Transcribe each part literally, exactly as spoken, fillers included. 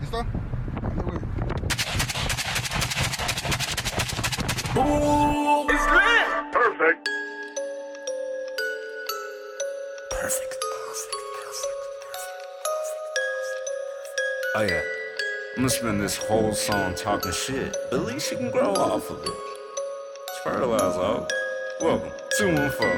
¿Listo? Ande, güey. Ooh, it's lit. Perfect. Perfect. Oh yeah, I'm gonna spend this whole song talking shit, but at least you can grow off of it. It's fertilizer, oh. Welcome, two one four.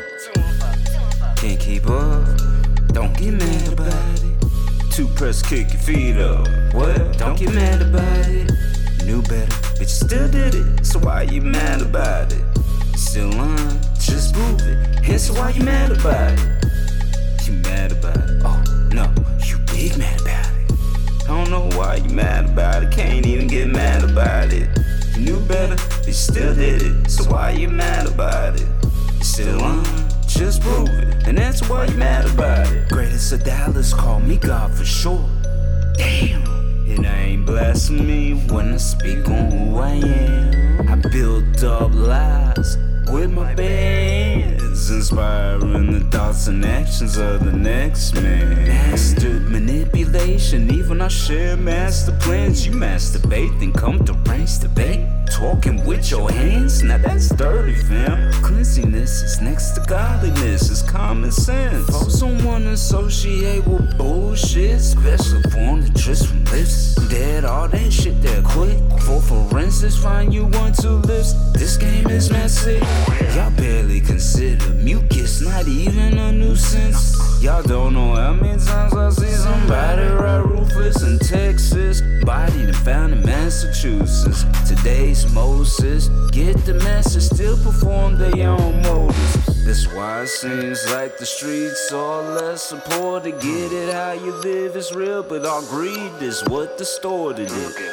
Can't keep up, don't get mad about it. Two press, kick your feet up. What? Don't get mad about it. Knew better, but you still did it. So why you mad about it? You still on, just prove it. Hence why you mad about it. You mad about it? Oh no, you big mad about it. I don't know why you mad about it. Can't even get mad about it. You knew better, but you still did it. So why you mad about it? You still on, just prove it. And that's why you mad about it. Greatest of Dallas, call me God for sure. Damn. And I ain't blasphemy when I speak on who I am. I built up lies with my bands, inspiring the thoughts and actions of the next man. Mastered manipulation, even I share master plans. You masturbate, then come to range debate. Talking with your hands, now that's dirty, fam. Cleanliness is next to godliness, it's common sense. Folks don't wanna associate with bullshit, especially form the just from lips. Dead, all that shit there quick. For forensics, find you one, two lips. This game is messy. Y'all barely consider mucus, not even a nuisance. Y'all don't know how many times I see somebody ride ruthless in Texas, bodied and found in Massachusetts. Today's Moses, get the message, still perform their own motives. That's why it seems like the streets are less support to get it how you live is real, but all greed is what distorted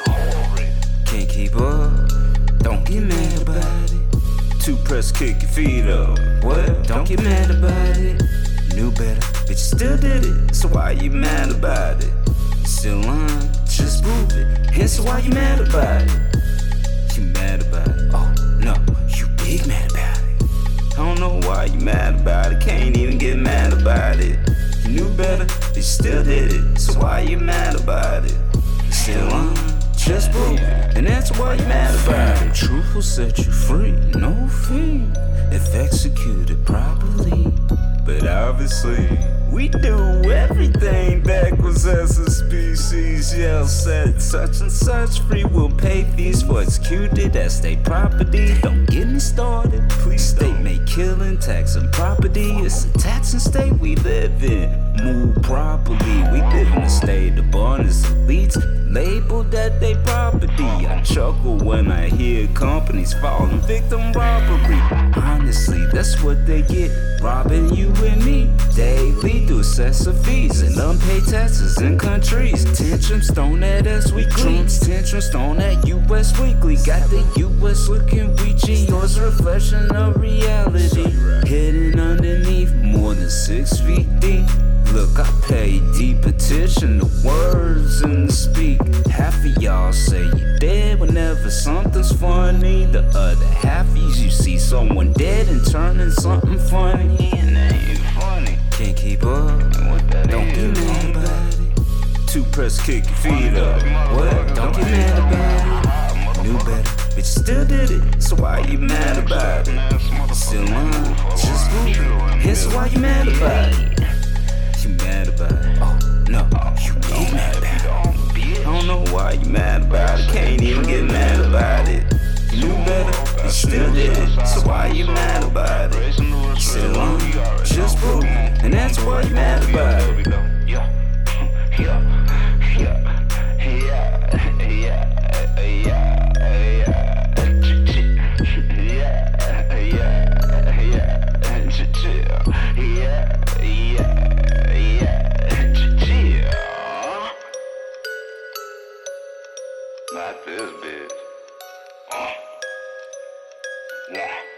it. Can't keep up, don't get mad about it. Two press, kick your feet up. What? Don't get mad about it. Knew better, but you still did it. So why you mad about it? You still on, just prove it. Hence why you mad about it. You mad about it? Oh no, you big mad about it. I don't know why you mad about it. Can't even get mad about it. You knew better, but you still did it. So why you mad about it? You still on, just prove it. And that's why you mad about it. Truth will set you free, no fee, if executed properly. But obviously, we do everything backwards as a species. Yell said such and such free will pay fees for executed as state property. Don't get me started. Please state make killing, tax and property. It's a taxing state we live in. Move properly. We live in a state of abundance elites labeled that they property. I chuckle when I hear companies falling victim robbery. Honestly, that's what they get, robbing you and me daily through excessive fees and unpaid taxes in countries. Tantrums thrown at us weekly. Trump's tantrums thrown at U S weekly. Got the U S looking weechy. Yours a reflection of reality. Hidden underneath more than six feet deep. Look, I pay deep attention to words and speak. Half of y'all say you dead whenever something's funny. The other half is you see someone dead and turning something funny. And that ain't funny. Can't keep up, don't get mad about it. Two press, kick your feet up. What? Don't get mad about it. Knew better, but you still did it. So why you mad about it? Still on, just prove it. Hence why you mad about it. You mad about it? Oh no, you big mad about it. I don't know why you mad about it. Can't even get mad about it. You knew better, you still did it. So why you mad about it? Still on, just prove it. And that's why you mad about it. Not this bitch. Uh. Yeah.